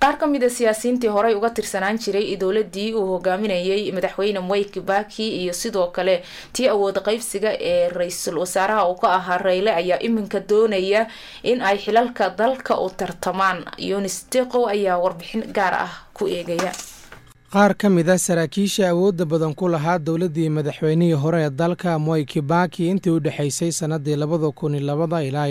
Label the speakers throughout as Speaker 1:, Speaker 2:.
Speaker 1: qaar ka mid ah siyaasiyiintii horey uga tirsanaan jiray dowladii uu hogaaminayay madaxweyne Mwai Kibaki iyo sidoo kale tii awood qaybsiga ee ra'iisul wasaaraha uu ka ahaa Raila ayaa iminka doonaya in ay xilalka dalka u tartamaan. Yunis Deqo ayaa warbixin gaar ah ku eegaya.
Speaker 2: qaar ka mid ah saraakiisha awoodda badan ku lahaa dowladii madaxweynihii hore ee dalka Mwai Kibaki intii u dhaxaysay sanadii 2002 ilaa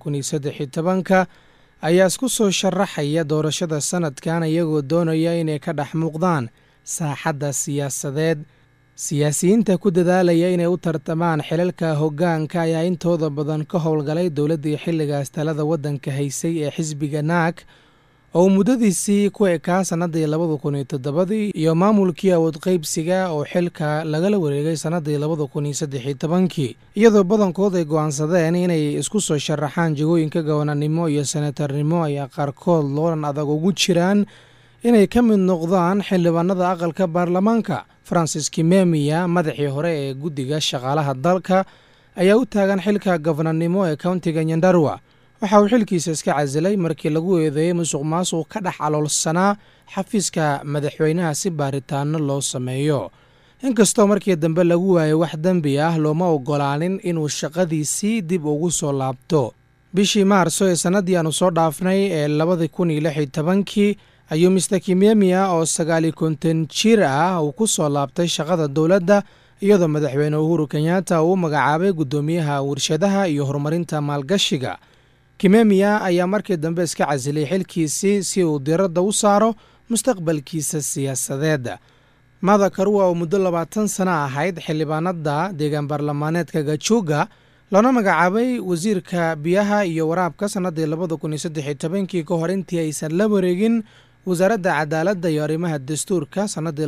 Speaker 2: 2013 ayaa isku soo sharaxaya doorashada sanadkan iyagoo doonaya inay ka dhex muuqdaan saaxadda siyaasadeed. siyaasiyiinta ku dadaalaya inay u tartamaan xilalka hoggaanka ayaa intooda badan ka howlgalay dowladii xilligaas talada waddanka haysay ee xisbiga NARC oo muddadiisii ku ekaa sanadii 2007 iyo maamulkii awood qaybsiga oo xilka lagala wareegay sanadii 2013 iyadoo badankood ay go'aansadeen inay isku soo sharaxaan jagooyinka gobananimo iyo senatarnimo ayaa qaarkood loolan adag ugu jiraan inay ka mid noqdaan xildhibaanada aqalka baarlamaanka. Francis Kimemia, madaxii hore ee guddiga shaqaalaha dalka, ayaa u taagan xilka gobananimo ee countiga Nyandarua. waxa uu xilkiisa iska casilay markii lagu eedeeyay musuqmaasuq ka dhex caloolsanaa xafiiska madaxweynaha si baaritaano loo sameeyo. inkastoo markii dambe lagu waayay wax dambi ah, looma ogolaanin inuu shaqadiisii dib ugu soo laabto. bishii Maarso ee sanadii aanu soo dhaafnay ee 2016 ayuu Mr. Kimemia oo 59 jir ah uu ku soo laabtay shaqada dowladda iyadoo madaxweyne Uhuru Kenyatta uu magacaabay guddoomiyaha warshadaha iyo horumarinta maalgashiga. Kimemia ayaa markii dambe iska casilay xilkiisii si uu diiradda u saaro mustaqbalkiisa siyaasadeed. Martha Karua oo muddo 20 sano ahayd xildhibaanada deegaan baarlamaaneedka Gachuga lana magacaabay wasiirka biyaha iyo waraabka sanadii 2013 ka hor intii aysan la wareegin wasaaradda cadaaladda iyo arrimaha dastuurka sanadii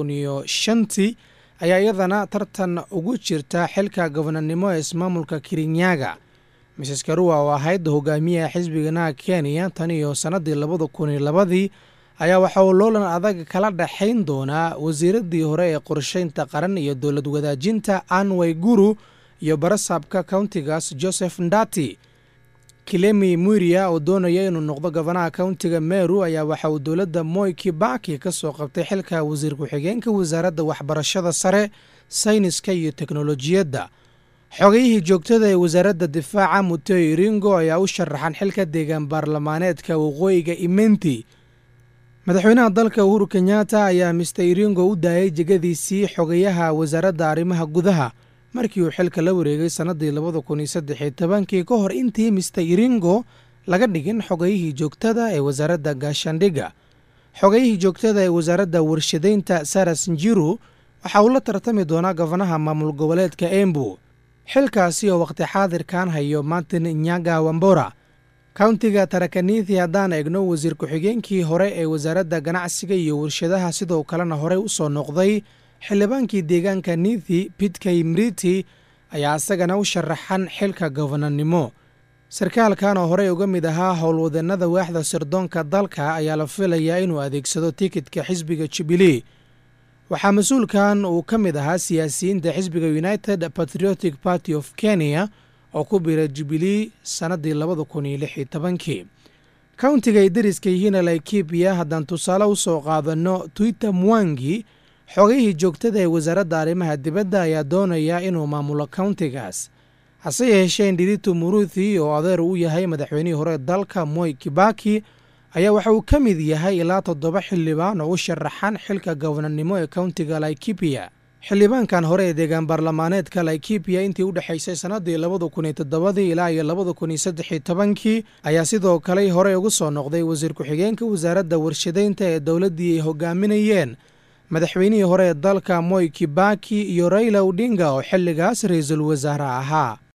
Speaker 2: 2005 ayaa iyadana tartan ugu jirta xilka gobananimo ee ismaamulka Kirinyaga. Mrs. Karua oo ahayd hogaamiyaha xisbiga NARC Kenya tan iyo sanadii 2002 ayaa waxa uu loolan adag kala dhaxayn doonaa wasiiradii hore ee qorsheynta qaran iyo dowlad wadaajinta Anne Waiguru iyo barasaabka countigaas Joseph Ndati. Kilemi Muiria oo doonaya inuu noqdo gobanaha countiga Meru ayaa waxa uu dowladda Mwai Kibaki ka soo qabtay xilka wasiir ku-xigeenka wasaaradda waxbarashada sare, sayniska iyo teknolojiyadda. xogayihii joogtada ee wasaaradda difaaca Mutei Iringo ayaa u sharaxan xilka deegaan baarlamaaneedka waqooyiga Imenti. madaxweynaha dalka Uhuru Kenyatta ayaa Mr. Iringo u daayay jagadiisii xogayaha wasaaradda arrimaha gudaha markii uu xilka la wareegay sanadii 2013 ka hor intii Mr. Iringo laga dhigin xogayihii joogtada ee wasaaradda gaashaandhigga. xogayihii joogtada ee wasaaradda warshadaynta Sarah Sinjiru waxa uu la tartami doonaa gobanaha maamul goboleedka Embu. xilkaasi oo waqti xaadirkan hayo Martin Nyaga Wambora. countiga Tharaka Nithi haddaan eegno wasiir ku-xigeenkii hore ee wasaaradda ganacsiga iyo warshadaha sidoo kalena horey u soo noqday xildhibaankii deegaanka Nithi Pitkay Mriti ayaa isagana u sharaxan xilka gobananimo. sarkaalkan oo horey uga mid ahaa howlwadeenada waaxda sirdoonka dalka ayaa la filayaa inuu adeegsado tikidka xisbiga Jubilee. waxaa mas-uulkan uu ka mid ahaa siyaasiyiinta xisbiga United Patriotic Party of Kenya oo ku biiray Jubilee sanadii 2016. countiga ay dariska yihiin Laikipia haddaan tusaale u soo qaadano Twitter Mwangi, xogayihii joogtada ee wasaaradda arrimaha dibadda ayaa doonaya inuu maamulo countigaas. hase yeeshee Ndiritu Muruthi oo adeer u yahay madaxweynihii hore dalka Mwai Kibaki ayaa waxa uu ka mid yahay ilaa 7 xildhibaan oo u sharaxan xilka gobananimo ee countiga Laikipia. xildhibaankan hore ee deegaan baarlamaaneedka Laikipia intii u dhaxaysay sanadii 2007 ilaa 2013 ayaa sidoo kale hore ugu soo noqday wasiir ku-xigeenka wasaaradda warshadaynta ee dowladii ay hogaaminayeen madaxweynihii hore ee dalka Mwai Kibaki iyo Raila Odinga oo xilligaas ra'iisul wasaare ahaa.